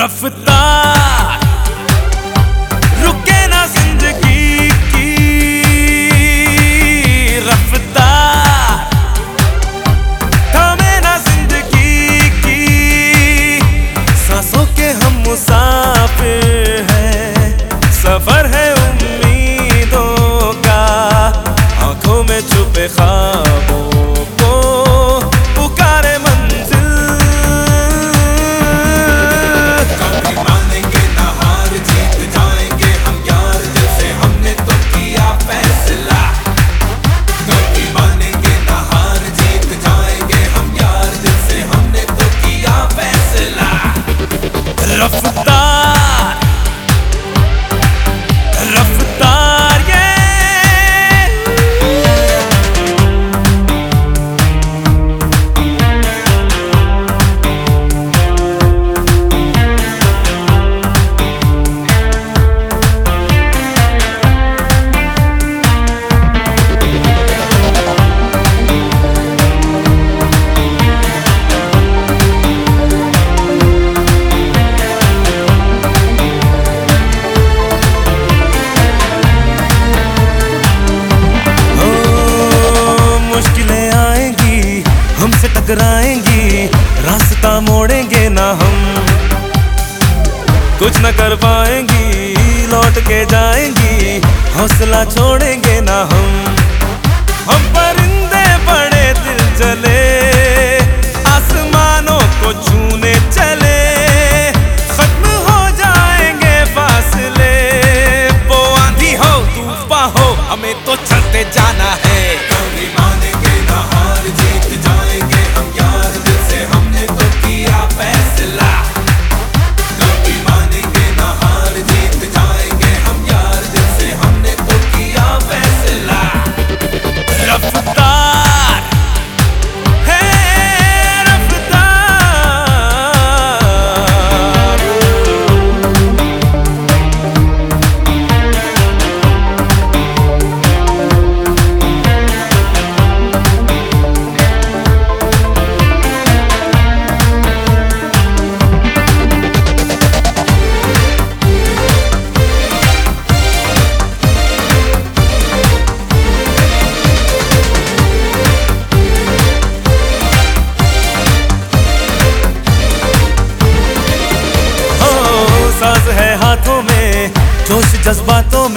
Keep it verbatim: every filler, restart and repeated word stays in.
रफ्तार रुके ना जिंदगी की रफ्तार, थमे ना जिंदगी की। सांसों के हम मुसाफिर हैं, सफर है उम्मीदों का। आंखों में छुपे ख्वाबों को पुकारे मंजिल। कभी मानेंगे ना हार, जीत जाएंगे हम यार, दिल से हमने तो किया फैसला। कभी मानेंगे ना हार, जीत जाएंगे हम यार, दिल से हमने तो किया फैसला। रफ्तार रफ्तार ये हमसे टकराएंगी, रास्ता मोड़ेंगे ना हम। कुछ न कर पाएंगी, लौट के जाएंगी, हौसला छोड़ेंगे ना हम। हम परिंदे बड़े दिल जले, आसमानों को छूने चले। खत्म हो जाएंगे फासले, वो आंधी हो तूफान हो, हमें तो चलते जाना है। कभी मानेंगे ना हार, जीत जाएंगे हम यार, दिल से हमने तो किया फैसला। कभी मानेंगे ना हार, जीत जाएंगे हम यार, दिल से हमने तो किया फैसला। रफ्तार है रफ्तार। साज है हाथों में, जोश जज्बातों